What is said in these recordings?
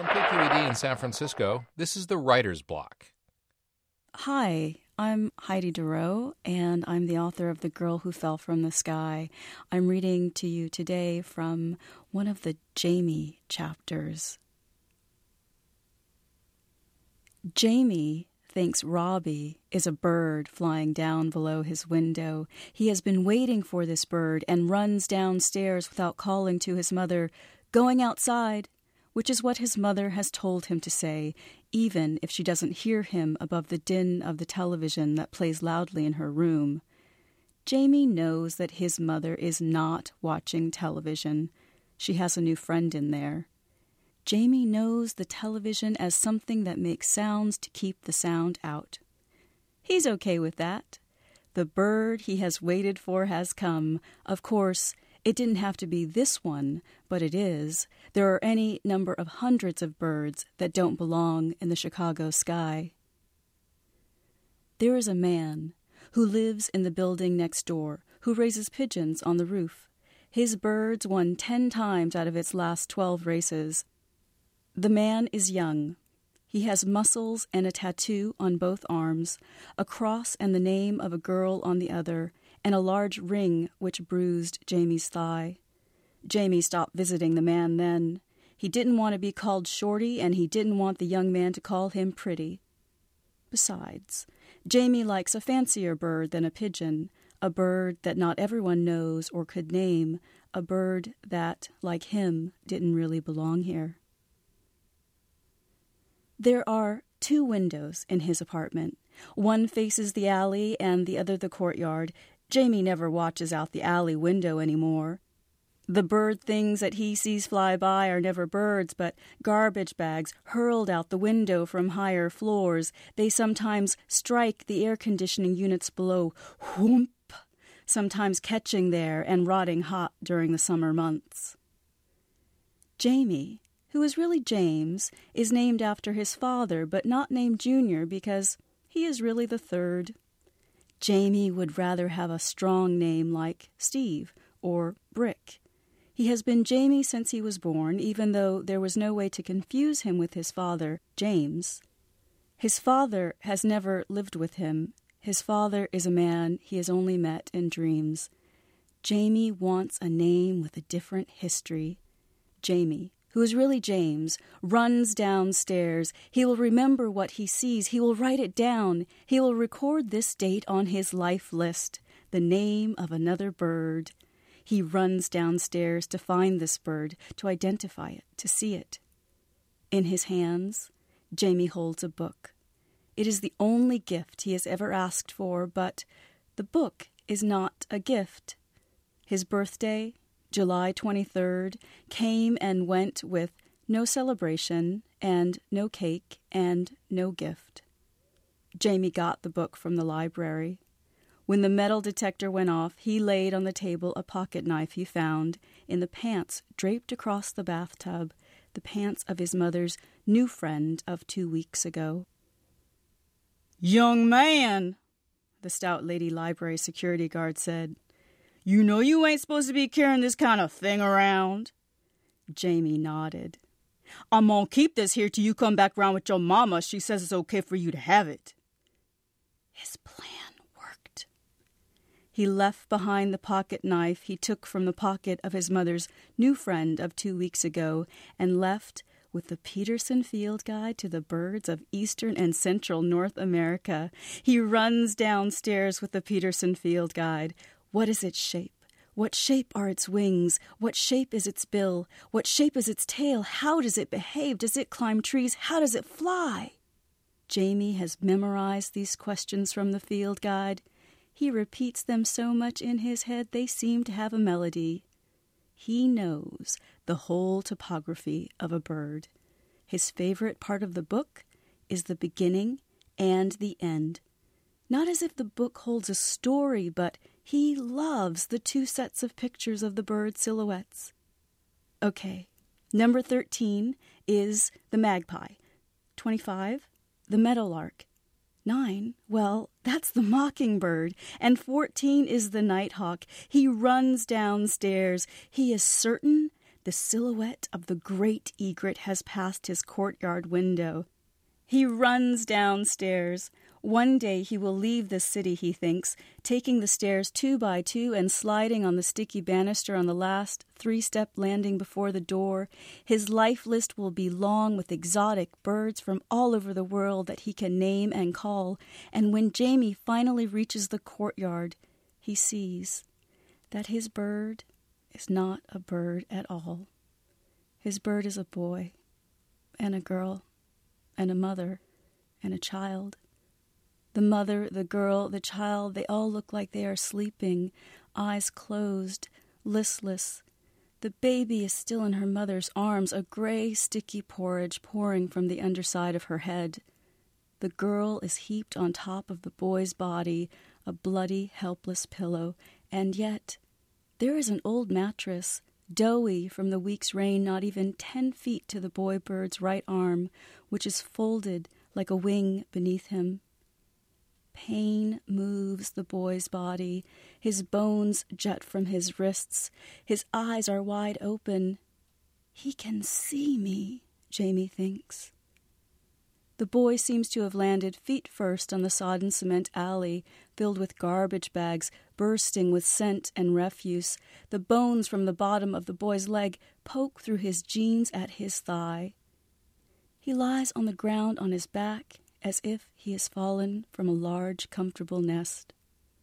From KQED in San Francisco, this is the Writer's Block. Hi, I'm Heidi Durrow, and I'm the author of The Girl Who Fell from the Sky. I'm reading to you today from one of the Jamie chapters. Jamie thinks Robbie is a bird flying down below his window. He has been waiting for this bird and runs downstairs without calling to his mother, "Going outside," which is what his mother has told him to say, even if she doesn't hear him above the din of the television that plays loudly in her room. Jamie knows that his mother is not watching television. She has a new friend in there. Jamie knows the television as something that makes sounds to keep the sound out. He's okay with that. The bird he has waited for has come. Of course, it didn't have to be this one, but it is. There are any number of hundreds of birds that don't belong in the Chicago sky. There is a man who lives in the building next door, who raises pigeons on the roof. His birds won 10 times out of its last 12 races. The man is young. He has muscles and a tattoo on both arms, a cross and the name of a girl on the other, and a large ring which bruised Jamie's thigh. Jamie stopped visiting the man then. He didn't want to be called Shorty, and he didn't want the young man to call him Pretty. Besides, Jamie likes a fancier bird than a pigeon, a bird that not everyone knows or could name, a bird that, like him, didn't really belong here. There are 2 windows in his apartment. One faces the alley and the other the courtyard. Jamie never watches out the alley window anymore. The bird things that he sees fly by are never birds, but garbage bags hurled out the window from higher floors. They sometimes strike the air conditioning units below, whoomp, sometimes catching there and rotting hot during the summer months. Jamie, who is really James, is named after his father, but not named Junior because he is really the third. Jamie would rather have a strong name like Steve or Brick. He has been Jamie since he was born, even though there was no way to confuse him with his father, James. His father has never lived with him. His father is a man he has only met in dreams. Jamie wants a name with a different history. Jamie, who is really James, runs downstairs. He will remember what he sees. He will write it down. He will record this date on his life list, the name of another bird. He runs downstairs to find this bird, to identify it, to see it. In his hands, Jamie holds a book. It is the only gift he has ever asked for, but the book is not a gift. His birthday, July 23rd, came and went with no celebration and no cake and no gift. Jamie got the book from the library. When the metal detector went off, he laid on the table a pocket knife he found in the pants draped across the bathtub, the pants of his mother's new friend of 2 weeks ago. "Young man," the stout lady library security guard said, "you know you ain't supposed to be carrying this kind of thing around." Jamie nodded. "I'm gonna keep this here till you come back round with your mama. She says it's okay for you to have it." His plan worked. He left behind the pocket knife he took from the pocket of his mother's new friend of 2 weeks ago and left with the Peterson Field Guide to the birds of eastern and central North America. He runs downstairs with the Peterson Field Guide. What is its shape? What shape are its wings? What shape is its bill? What shape is its tail? How does it behave? Does it climb trees? How does it fly? Jamie has memorized these questions from the field guide. He repeats them so much in his head they seem to have a melody. He knows the whole topography of a bird. His favorite part of the book is the beginning and the end. Not as if the book holds a story, but he loves the 2 sets of pictures of the bird silhouettes. Okay, number 13 is the magpie. 25, the meadowlark. 9, well, that's the mockingbird. And 14 is the nighthawk. He runs downstairs. He is certain The silhouette of the great egret has passed his courtyard window. He runs downstairs. One day he will leave this city, he thinks, taking the stairs 2 by 2 and sliding on the sticky banister on the last 3-step landing before the door. His life list will be long with exotic birds from all over the world that he can name and call. And when Jamie finally reaches the courtyard, he sees that his bird is not a bird at all. His bird is a boy and a girl and a mother and a child. The mother, the girl, the child, they all look like they are sleeping, eyes closed, listless. The baby is still in her mother's arms, a gray, sticky porridge pouring from the underside of her head. The girl is heaped on top of the boy's body, a bloody, helpless pillow, and yet there is an old mattress, doughy from the week's rain, not even 10 feet to the boy bird's right arm, which is folded like a wing beneath him. Pain moves the boy's body. His bones jut from his wrists. His eyes are wide open. He can see me, Jamie thinks. The boy seems to have landed feet first on the sodden cement alley, filled with garbage bags, bursting with scent and refuse. The bones from the bottom of the boy's leg poke through his jeans at his thigh. He lies on the ground on his back, as if he has fallen from a large, comfortable nest.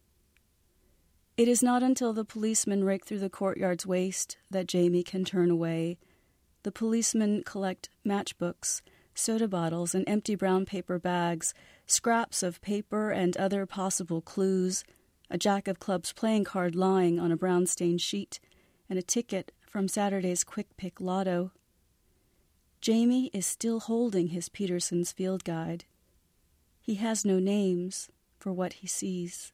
It is not until the policemen rake through the courtyard's waste that Jamie can turn away. The policemen collect matchbooks, soda bottles, and empty brown paper bags, scraps of paper and other possible clues, a Jack of Clubs playing card lying on a brown-stained sheet, and a ticket from Saturday's Quick Pick Lotto. Jamie is still holding his Peterson's field guide. He has no names for what he sees.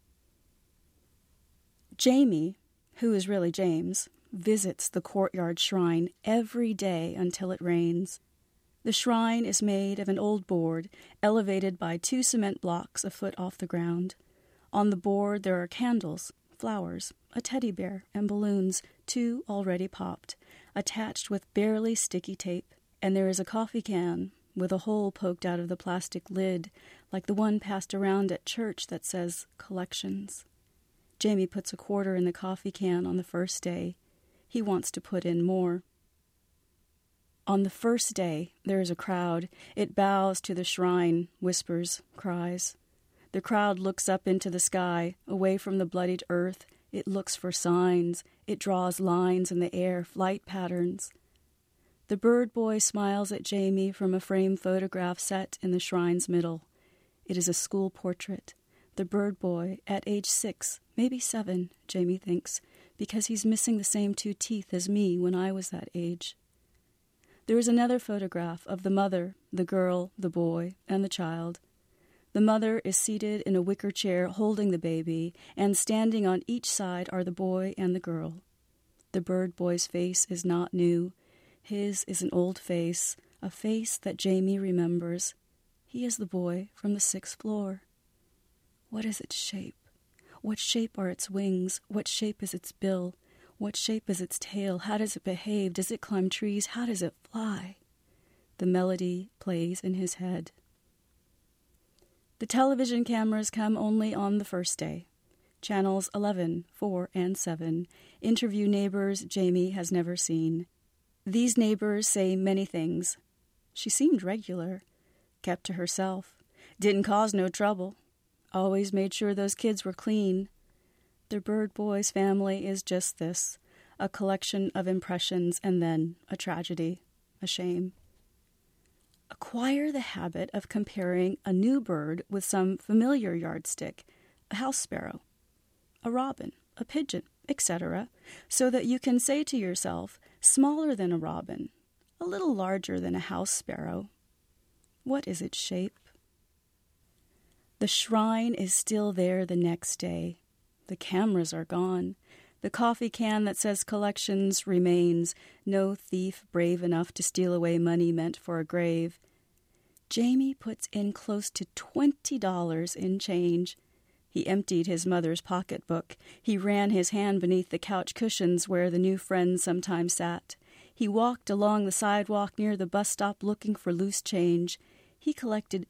Jamie, who is really James, visits the courtyard shrine every day until it rains. The shrine is made of an old board, elevated by 2 cement blocks a foot off the ground. On the board there are candles, flowers, a teddy bear, and balloons, 2 already popped, attached with barely sticky tape, and there is a coffee can with a hole poked out of the plastic lid, like the one passed around at church that says collections. Jamie puts a quarter in the coffee can on the first day. He wants to put in more. On the first day, there is a crowd. It bows to the shrine, whispers, cries. The crowd looks up into the sky, away from the bloodied earth. It looks for signs. It draws lines in the air, flight patterns. The bird boy smiles at Jamie from a framed photograph set in the shrine's middle. It is a school portrait. The bird boy, at age 6, maybe 7, Jamie thinks, because he's missing the same 2 teeth as me when I was that age. There is another photograph of the mother, the girl, the boy, and the child. The mother is seated in a wicker chair holding the baby, and standing on each side are the boy and the girl. The bird boy's face is not new. His is an old face, a face that Jamie remembers. He is the boy from the 6th floor. What is its shape? What shape are its wings? What shape is its bill? What shape is its tail? How does it behave? Does it climb trees? How does it fly? The melody plays in his head. The television cameras come only on the first day. Channels 11, 4, and 7 interview neighbors Jamie has never seen. These neighbors say many things. She seemed regular, kept to herself, didn't cause no trouble, always made sure those kids were clean. The bird boy's family is just this, a collection of impressions and then a tragedy, a shame. Acquire the habit of comparing a new bird with some familiar yardstick, a house sparrow, a robin, a pigeon, etc., so that you can say to yourself, smaller than a robin, a little larger than a house sparrow. What is its shape? The shrine is still there the next day. The cameras are gone. The coffee can that says collections remains, no thief brave enough to steal away money meant for a grave. Jamie puts in close to $20 in change. He emptied his mother's pocketbook. He ran his hand beneath the couch cushions where the new friends sometimes sat. He walked along the sidewalk near the bus stop looking for loose change. He collected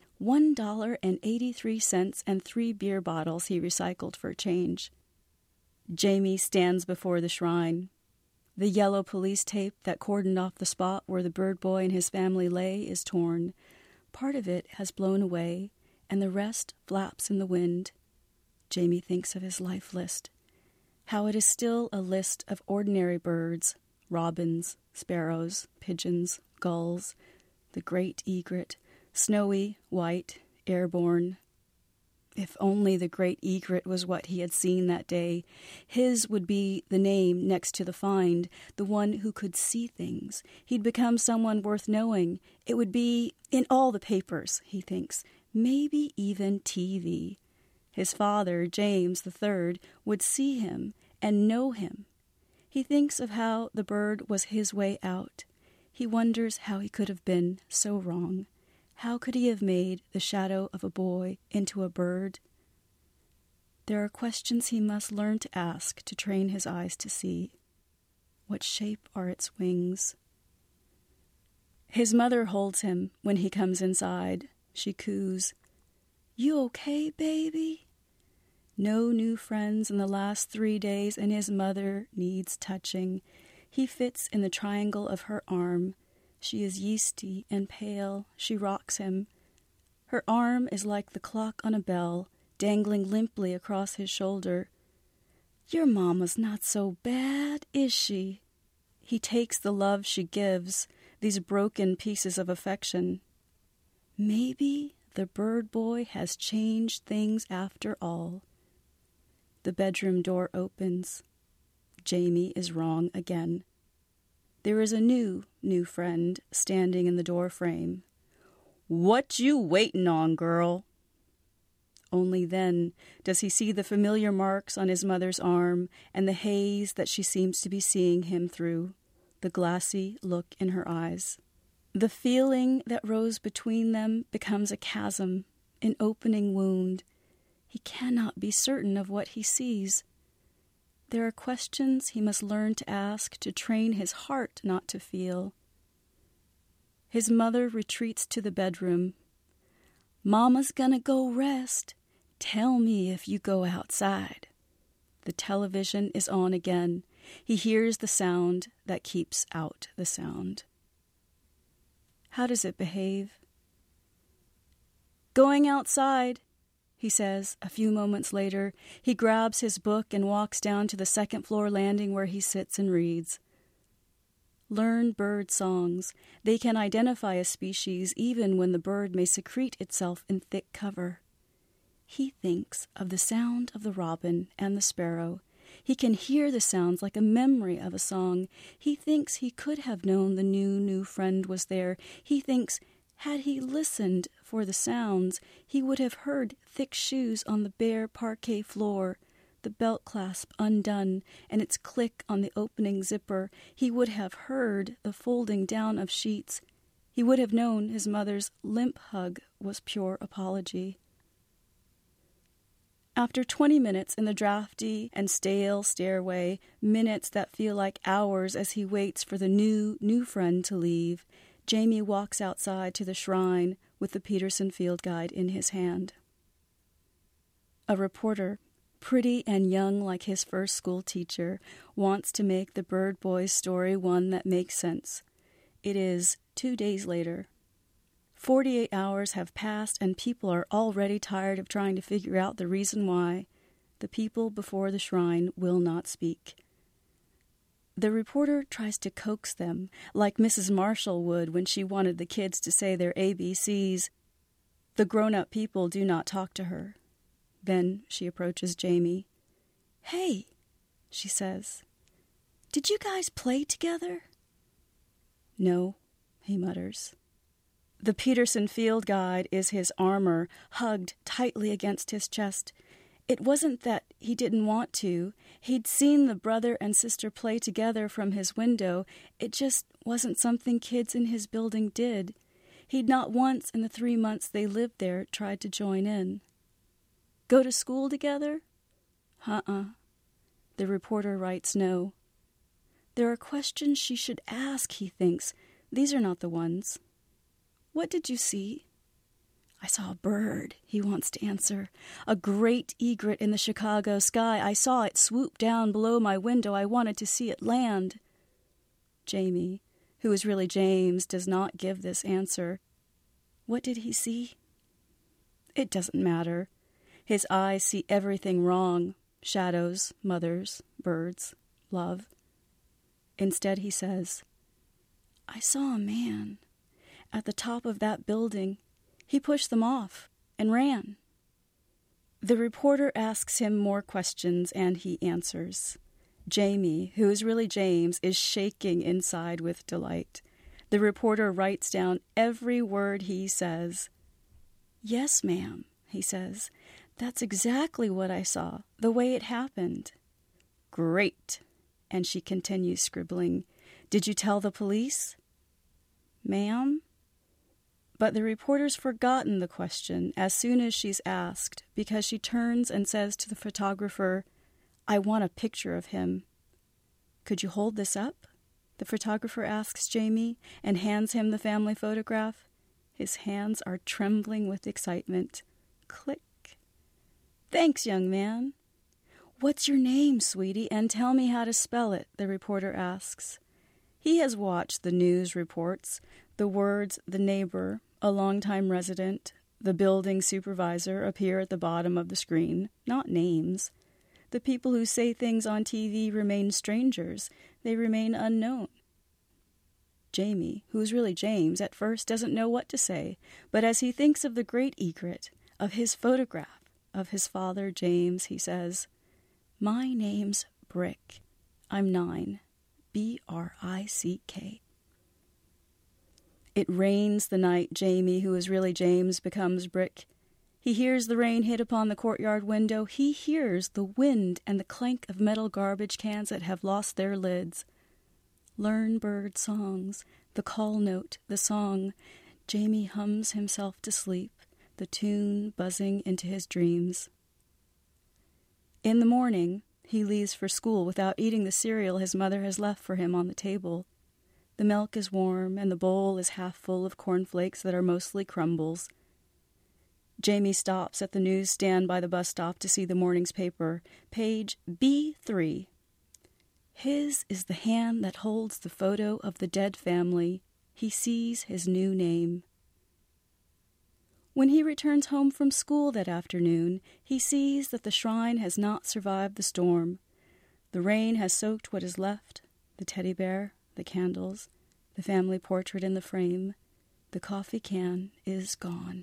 $1.83 and 3 beer bottles he recycled for change. Jamie stands before the shrine. The yellow police tape that cordoned off the spot where the bird boy and his family lay is torn. Part of it has blown away, and the rest flaps in the wind. Jamie thinks of his life list, how it is still a list of ordinary birds, robins, sparrows, pigeons, gulls, the great egret, snowy, white, airborne. If only the great egret was what he had seen that day. His would be the name next to the find, the one who could see things. He'd become someone worth knowing. It would be in all the papers, he thinks, maybe even TV. His father, James III, would see him and know him. He thinks of how the bird was his way out. He wonders how he could have been so wrong. How could he have made the shadow of a boy into a bird? There are questions he must learn to ask to train his eyes to see. What shape are its wings? His mother holds him when he comes inside. She coos, "You okay, baby?" No new friends in the last 3 days, and his mother needs touching. He fits in the triangle of her arm. She is yeasty and pale. She rocks him. Her arm is like the clock on a bell, dangling limply across his shoulder. "Your mama's not so bad, is she?" He takes the love she gives, these broken pieces of affection. Maybe the bird boy has changed things after all. The bedroom door opens. Jamie is wrong again. There is a new friend standing in the door frame. "What you waitin' on, girl?" Only then does he see the familiar marks on his mother's arm and the haze that she seems to be seeing him through, the glassy look in her eyes. The feeling that rose between them becomes a chasm, an opening wound. He cannot be certain of what he sees. There are questions he must learn to ask to train his heart not to feel. His mother retreats to the bedroom. "Mama's gonna go rest. Tell me if you go outside." The television is on again. He hears the sound that keeps out the sound. How does it behave? "Going outside," he says a few moments later. He grabs his book and walks down to the second-floor landing where he sits and reads. Learn bird songs. They can identify a species even when the bird may secrete itself in thick cover. He thinks of the sound of the robin and the sparrow. He can hear the sounds like a memory of a song. He thinks he could have known the new friend was there. He thinks, had he listened for the sounds, he would have heard thick shoes on the bare parquet floor, the belt clasp undone, and its click on the opening zipper. He would have heard the folding down of sheets. He would have known his mother's limp hug was pure apology. After 20 minutes in the drafty and stale stairway, minutes that feel like hours as he waits for the new friend to leave, Jamie walks outside to the shrine with the Peterson Field Guide in his hand. A reporter, pretty and young like his first school teacher, wants to make the bird boy's story one that makes sense. It is 2 days later. 48 hours have passed and people are already tired of trying to figure out the reason why. The people before the shrine will not speak. The reporter tries to coax them, like Mrs. Marshall would when she wanted the kids to say their ABCs. The grown-up people do not talk to her. Then she approaches Jamie. "Hey," she says, "did you guys play together?" "No," he mutters. The Peterson Field Guide is his armor, hugged tightly against his chest. It wasn't that he didn't want to. He'd seen the brother and sister play together from his window. It just wasn't something kids in his building did. He'd not once in the 3 months they lived there tried to join in. Go to school together? The reporter writes no. There are questions she should ask, he thinks. These are not the ones. What did you see? I saw a bird, he wants to answer. A great egret in the Chicago sky. I saw it swoop down below my window. I wanted to see it land. Jamie, who is really James, does not give this answer. What did he see? It doesn't matter. His eyes see everything wrong. Shadows, mothers, birds, love. Instead, he says, I saw a man at the top of that building. He pushed them off and ran. The reporter asks him more questions, and he answers. Jamie, who is really James, is shaking inside with delight. The reporter writes down every word he says. Yes, ma'am, he says. That's exactly what I saw, the way it happened. Great. And she continues scribbling. Did you tell the police? Ma'am? But the reporter's forgotten the question as soon as she's asked, because she turns and says to the photographer, I want a picture of him. Could you hold this up? The photographer asks Jamie and hands him the family photograph. His hands are trembling with excitement. Click. Thanks, young man. What's your name, sweetie, and tell me how to spell it, the reporter asks. He has watched the news reports, the words the neighbor, a longtime resident, the building supervisor appear at the bottom of the screen, not names. The people who say things on TV remain strangers. They remain unknown. Jamie, who is really James, at first doesn't know what to say, but as he thinks of the great egret, of his photograph, of his father, James, he says, My name's Brick. I'm 9. B-R-I-C-K. It rains the night Jamie, who is really James, becomes Brick. He hears the rain hit upon the courtyard window. He hears the wind and the clank of metal garbage cans that have lost their lids. Learn bird songs, the call note, the song. Jamie hums himself to sleep, the tune buzzing into his dreams. In the morning, he leaves for school without eating the cereal his mother has left for him on the table. The milk is warm, and the bowl is half full of cornflakes that are mostly crumbles. Jamie stops at the newsstand by the bus stop to see the morning's paper. Page B3. His is the hand that holds the photo of the dead family. He sees his new name. When he returns home from school that afternoon, he sees that the shrine has not survived the storm. The rain has soaked what is left, the teddy bear, the candles, the family portrait in the frame. The coffee can is gone.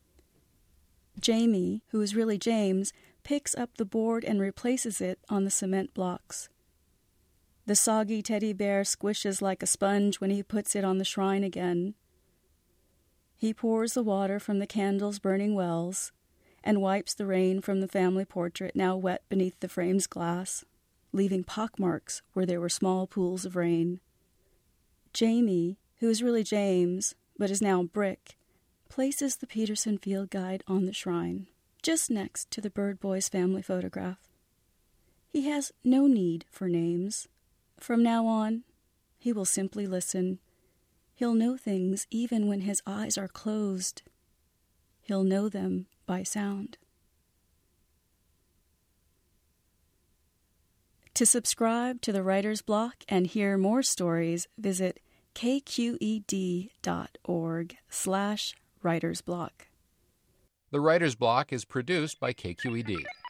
Jamie, who is really James, picks up the board and replaces it on the cement blocks. The soggy teddy bear squishes like a sponge when he puts it on the shrine again. He pours the water from the candles' burning wells and wipes the rain from the family portrait now wet beneath the frame's glass, leaving pockmarks where there were small pools of rain. Jamie, who is really James, but is now Brick, places the Peterson Field Guide on the shrine, just next to the Bird Boy's family photograph. He has no need for names. From now on, he will simply listen. He'll know things even when his eyes are closed. He'll know them by sound. To subscribe to the Writer's Block and hear more stories, visit kqed.org/writersblock. The Writer's Block is produced by KQED.